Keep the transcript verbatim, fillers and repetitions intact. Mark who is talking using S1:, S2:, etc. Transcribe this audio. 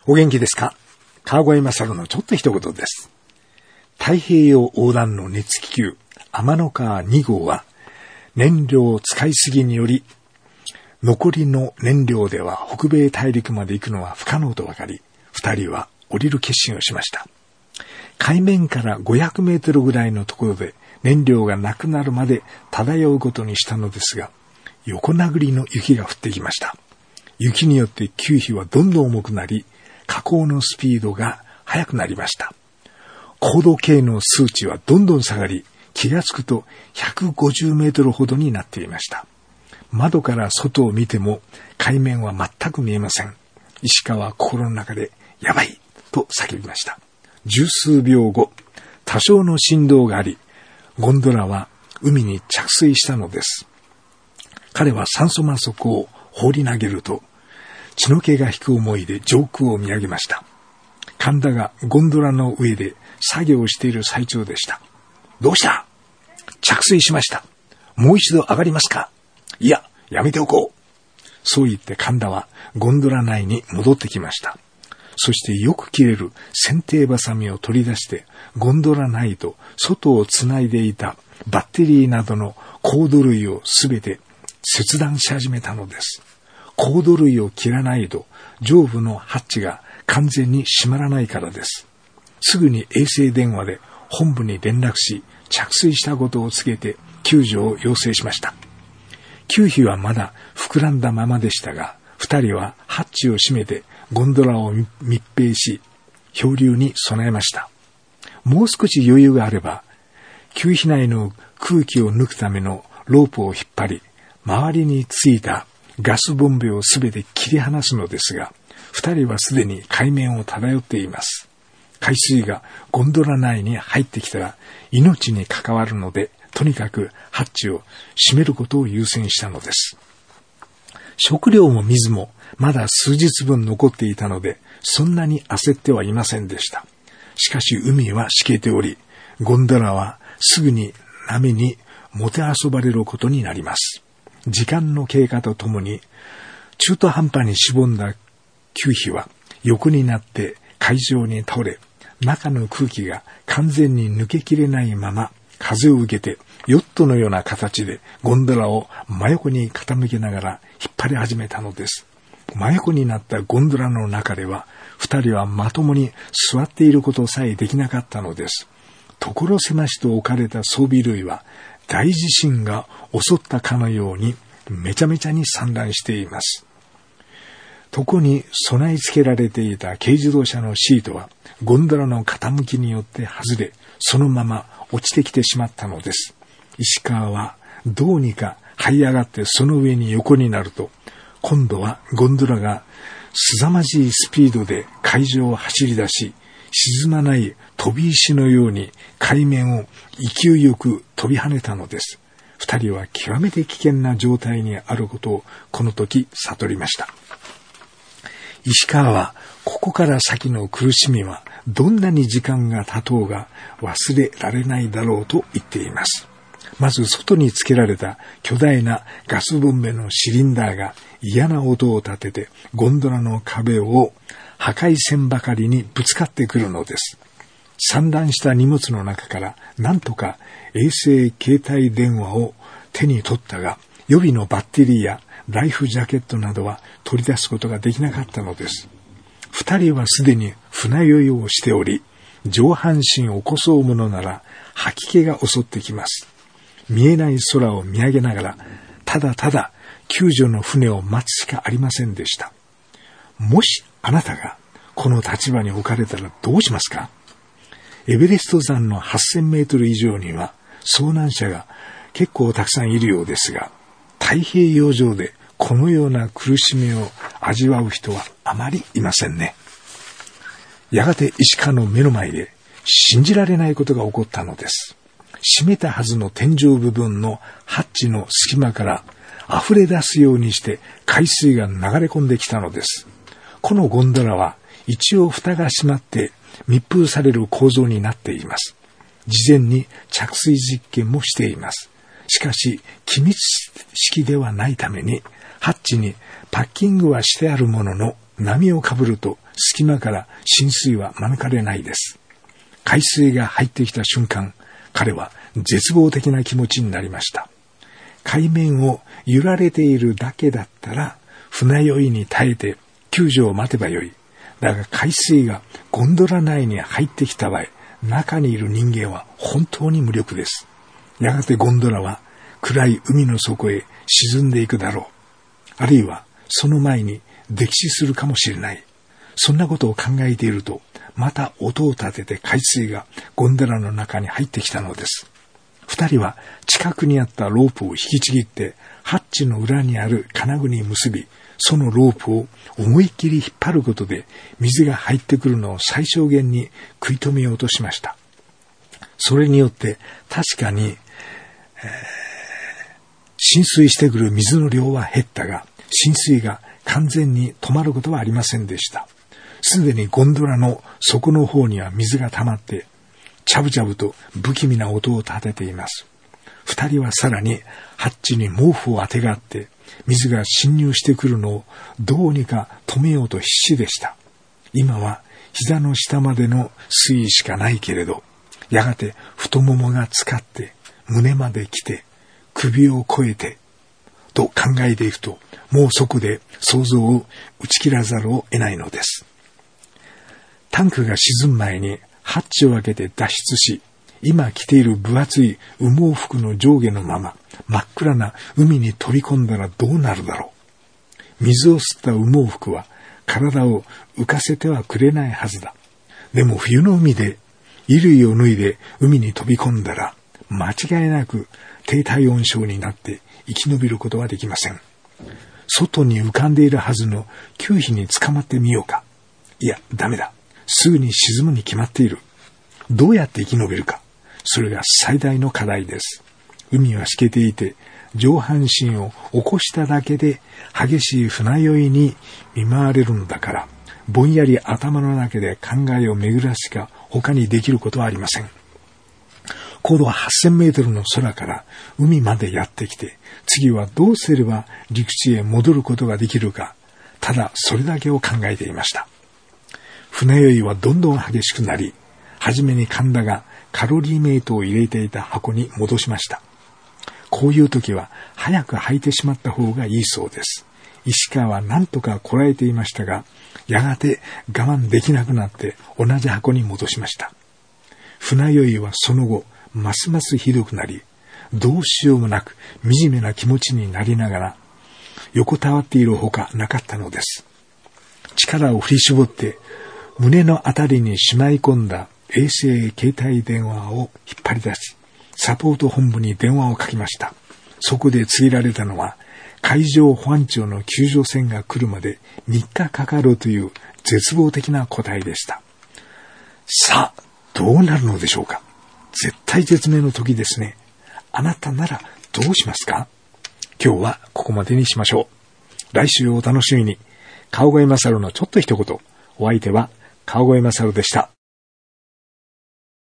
S1: お元気ですか？川越勝のちょっと一言です。太平洋横断の熱気球天の川に号は燃料使いすぎにより残りの燃料では北米大陸まで行くのは不可能と分かり、二人は降りる決心をしました。海面からごひゃくメートルぐらいのところで燃料がなくなるまで漂うことにしたのですが、横殴りの雪が降ってきました。雪によって球皮はどんどん重くなり、下降のスピードが速くなりました。高度計の数値はどんどん下がり、気がつくとひゃくごじゅうメートルほどになっていました。窓から外を見ても海面は全く見えません。石川は心の中でやばいと叫びました。十数秒後、多少の振動があり、ゴンドラは海に着水したのです。彼は酸素マスクを放り投げると、血の気が引く思いで上空を見上げました。神田がゴンドラの上で作業をしている最中でした。どうした？着水しました。もう一度上がりますか？いや、やめておこう。そう言って神田はゴンドラ内に戻ってきました。そしてよく切れる剪定バサミを取り出してゴンドラ内と外をつないでいたバッテリーなどのコード類をすべて切断し始めたのです。コード類を切らないと上部のハッチが完全に閉まらないからです。すぐに衛星電話で本部に連絡し、着水したことを告げて救助を要請しました。球皮はまだ膨らんだままでしたが、二人はハッチを閉めてゴンドラを密閉し、漂流に備えました。もう少し余裕があれば、球皮内の空気を抜くためのロープを引っ張り、周りについたガスボンベをすべて切り離すのですが、二人はすでに海面を漂っています。海水がゴンドラ内に入ってきたら命に関わるので、とにかくハッチを閉めることを優先したのです。食料も水もまだ数日分残っていたので、そんなに焦ってはいませんでした。しかし海はしけており、ゴンドラはすぐに波にもてあそばれることになります。時間の経過とともに、中途半端にしぼんだ球皮は横になって海上に倒れ、中の空気が完全に抜けきれないまま風を受けてヨットのような形でゴンドラを真横に傾けながら引っ張り始めたのです。真横になったゴンドラの中では二人はまともに座っていることさえできなかったのです。所狭しと置かれた装備類は大地震が襲ったかのようにめちゃめちゃに散乱しています。床に備え付けられていた軽自動車のシートはゴンドラの傾きによって外れ、そのまま落ちてきてしまったのです。石川はどうにか這い上がってその上に横になると、今度はゴンドラが凄まじいスピードで海上を走り出し、沈まない飛び石のように海面を勢いよく飛び跳ねたのです。二人は極めて危険な状態にあることをこの時悟りました。石川はここから先の苦しみはどんなに時間が経とうが忘れられないだろうと言っています。まず外につけられた巨大なガスボンベのシリンダーが嫌な音を立ててゴンドラの壁を破壊せんばかりにぶつかってくるのです。散乱した荷物の中からなんとか衛星携帯電話を手に取ったが、予備のバッテリーやライフジャケットなどは取り出すことができなかったのです。二人はすでに船酔いをしており、上半身を起こそうものなら吐き気が襲ってきます。見えない空を見上げながら、ただただ救助の船を待つしかありませんでした。もしあなたがこの立場に置かれたらどうしますか？エベレスト山のはっせんメートル以上には遭難者が結構たくさんいるようですが、太平洋上でこのような苦しみを味わう人はあまりいませんね。やがて石川の目の前で信じられないことが起こったのです。閉めたはずの天井部分のハッチの隙間から溢れ出すようにして海水が流れ込んできたのです。このゴンドラは一応蓋が閉まって密封される構造になっています。事前に着水実験もしています。しかし機密式ではないためにハッチにパッキングはしてあるものの波をかぶると隙間から浸水は免れないです。海水が入ってきた瞬間、彼は絶望的な気持ちになりました。海面を揺られているだけだったら、船酔いに耐えて救助を待てばよい。だが海水がゴンドラ内に入ってきた場合、中にいる人間は本当に無力です。やがてゴンドラは暗い海の底へ沈んでいくだろう。あるいはその前に溺死するかもしれない。そんなことを考えていると、また音を立てて海水がゴンドラの中に入ってきたのです。二人は近くにあったロープを引きちぎって、ハッチの裏にある金具に結び、そのロープを思いっきり引っ張ることで、水が入ってくるのを最小限に食い止めようとしました。それによって確かに、えー、浸水してくる水の量は減ったが、浸水が完全に止まることはありませんでした。すでにゴンドラの底の方には水が溜まって、チャブチャブと不気味な音を立てています。二人はさらにハッチに毛布をあてがって、水が侵入してくるのをどうにか止めようと必死でした。今は膝の下までの水位しかないけれど、やがて太ももがつかって胸まで来て首を越えてと考えていくと、もうそこで想像を打ち切らざるを得ないのです。タンクが沈む前にハッチを開けて脱出し、今着ている分厚い羽毛服の上下のまま真っ暗な海に飛び込んだらどうなるだろう。水を吸った羽毛服は体を浮かせてはくれないはずだ。でも冬の海で衣類を脱いで海に飛び込んだら間違いなく低体温症になって生き延びることはできません。外に浮かんでいるはずの球皮に捕まってみようか。いや、ダメだ。すぐに沈むに決まっている。どうやって生き延びるか。それが最大の課題です。海はしけていて、上半身を起こしただけで激しい船酔いに見舞われるのだから、ぼんやり頭の中で考えを巡らすしか他にできることはありません。高度ははっせんメートルの空から海までやってきて、次はどうすれば陸地へ戻ることができるか、ただそれだけを考えていました。船酔いはどんどん激しくなり、はじめに神田がカロリーメイトを入れていた箱に戻しました。こういう時は早く吐いてしまった方がいいそうです。石川は何とかこらえていましたが、やがて我慢できなくなって同じ箱に戻しました。船酔いはその後、ますますひどくなり、どうしようもなく惨めな気持ちになりながら、横たわっているほかなかったのです。力を振り絞って胸のあたりにしまい込んだ衛星携帯電話を引っ張り出し、サポート本部に電話をかけました。そこで告げられたのは、海上保安庁の救助船が来るまでみっかかかるという絶望的な答えでした。さあ、どうなるのでしょうか。絶体絶命の時ですね。あなたならどうしますか。今日はここまでにしましょう。来週をお楽しみに。川越勝のちょっと一言。お相手は川越勝でした。